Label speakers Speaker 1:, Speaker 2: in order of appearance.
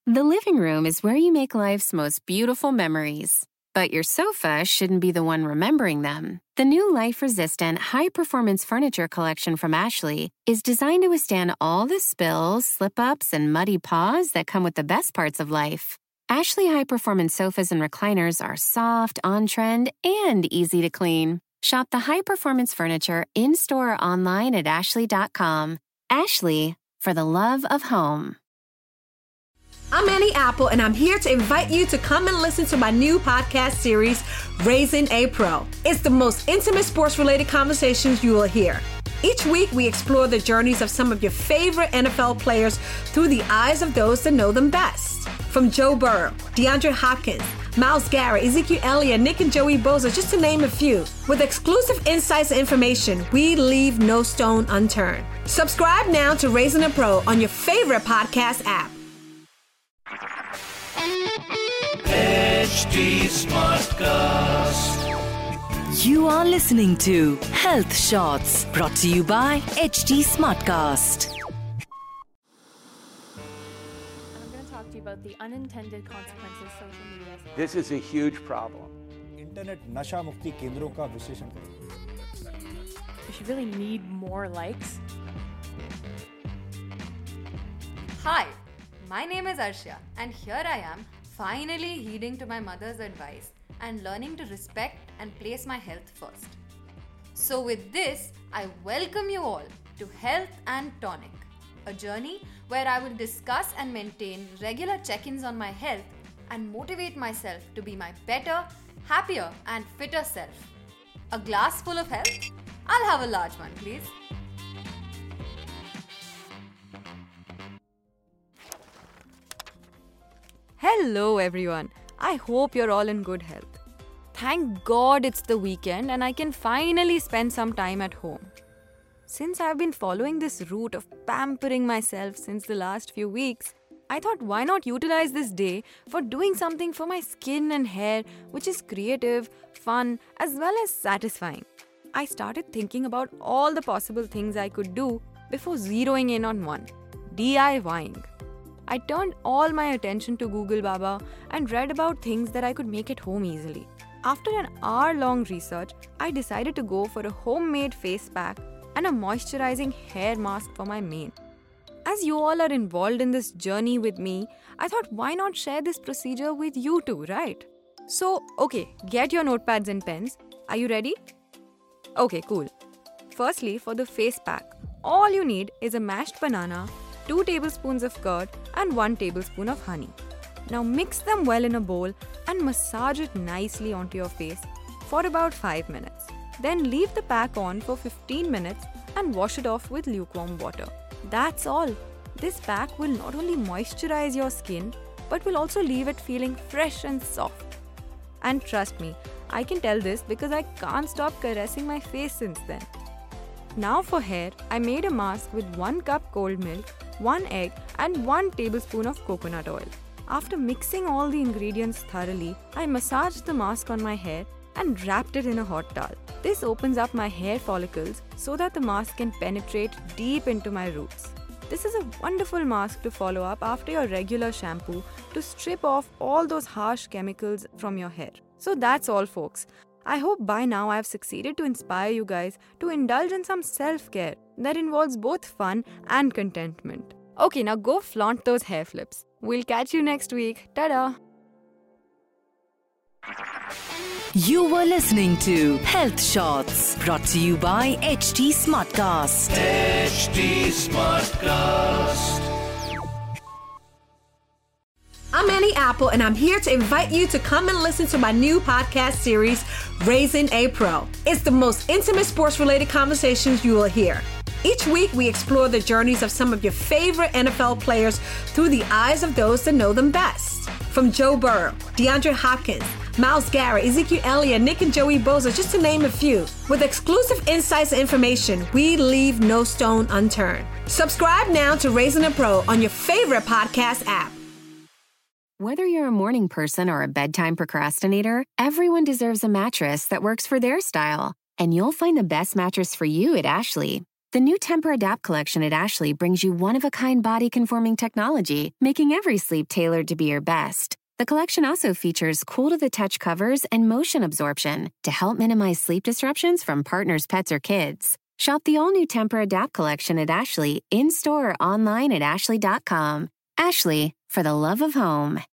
Speaker 1: The living room is where you make life's most beautiful memories. But your sofa shouldn't be the one remembering them. The new life-resistant, high-performance furniture collection from Ashley is designed to withstand all the spills, slip-ups, and muddy paws that come with the best parts of life. Ashley high-performance sofas and recliners are soft, on-trend, and easy to clean. Shop the high-performance furniture in-store or online at ashley.com. Ashley, for the love of home.
Speaker 2: I'm Annie Apple, and I'm here to invite you to come and listen to my new podcast series, Raising a Pro. It's the most intimate sports-related conversations you will hear. Each week, we explore the journeys of some of your favorite NFL players through the eyes of those that know them best. From Joe Burrow, DeAndre Hopkins, Myles Garrett, Ezekiel Elliott, Nick and Joey Bosa, just to name a few. With exclusive insights and information, we leave no stone unturned. Subscribe now to Raising a Pro on your favorite podcast app.
Speaker 3: HT Smartcast.
Speaker 4: You are listening to Health Shots, brought to you by HT Smartcast.
Speaker 5: I'm going to talk to you about the unintended consequences social media.
Speaker 6: This is a huge problem.
Speaker 7: Internet नशा मुक्ति केंद्रों का विश्लेषण करें.
Speaker 5: Does she really need more likes?
Speaker 8: Hi, my name is Arshia, and here I am, finally heeding to my mother's advice and learning to respect and place my health first. So with this, I welcome you all to Health and Tonic, a journey where I will discuss and maintain regular check-ins on my health and motivate myself to be my better, happier and fitter self. A glass full of health? I'll have a large one, please. Hello everyone. I hope you're all in good health. Thank God it's the weekend and I can finally spend some time at home. Since I've been following this route of pampering myself since the last few weeks, I thought why not utilize this day for doing something for my skin and hair which is creative, fun, as well as satisfying. I started thinking about all the possible things I could do before zeroing in on one: DIYing. I turned all my attention to Google Baba and read about things that I could make at home easily. After an hour-long research, I decided to go for a homemade face pack and a moisturizing hair mask for my mane. As you all are involved in this journey with me, I thought why not share this procedure with you too, right? So, okay, get your notepads and pens. Are you ready? Okay, cool. Firstly, for the face pack, all you need is a mashed banana, 2 tablespoons of curd and 1 tablespoon of honey. Now mix them well in a bowl and massage it nicely onto your face for about 5 minutes. Then leave the pack on for 15 minutes and wash it off with lukewarm water. That's all. This pack will not only moisturize your skin but will also leave it feeling fresh and soft. And trust me, I can tell this because I can't stop caressing my face since then. Now for hair, I made a mask with 1 cup cold milk, 1 egg and 1 tablespoon of coconut oil. After mixing all the ingredients thoroughly, I massaged the mask on my hair and wrapped it in a hot towel. This opens up my hair follicles so that the mask can penetrate deep into my roots. This is a wonderful mask to follow up after your regular shampoo to strip off all those harsh chemicals from your hair. So that's all, folks. I hope by now I have succeeded to inspire you guys to indulge in some self-care that involves both fun and contentment. Okay, now go flaunt those hair flips. We'll catch you next week. Ta-da!
Speaker 4: You were listening to Health Shots, brought to you by HT Smartcast.
Speaker 3: HT Smartcast.
Speaker 2: I'm Annie Apple, and I'm here to invite you to come and listen to my new podcast series, Raising a Pro. It's the most intimate sports-related conversations you will hear. Each week, we explore the journeys of some of your favorite NFL players through the eyes of those that know them best. From Joe Burrow, DeAndre Hopkins, Myles Garrett, Ezekiel Elliott, Nick and Joey Bosa, just to name a few. With exclusive insights and information, we leave no stone unturned. Subscribe now to Raising a Pro on your favorite podcast app.
Speaker 1: Whether you're a morning person or a bedtime procrastinator, everyone deserves a mattress that works for their style. And you'll find the best mattress for you at Ashley. The new Tempur-Adapt collection at Ashley brings you one-of-a-kind body-conforming technology, making every sleep tailored to be your best. The collection also features cool-to-the-touch covers and motion absorption to help minimize sleep disruptions from partners, pets, or kids. Shop the all-new Tempur-Adapt collection at Ashley, in-store or online at ashley.com. Ashley, for the love of home.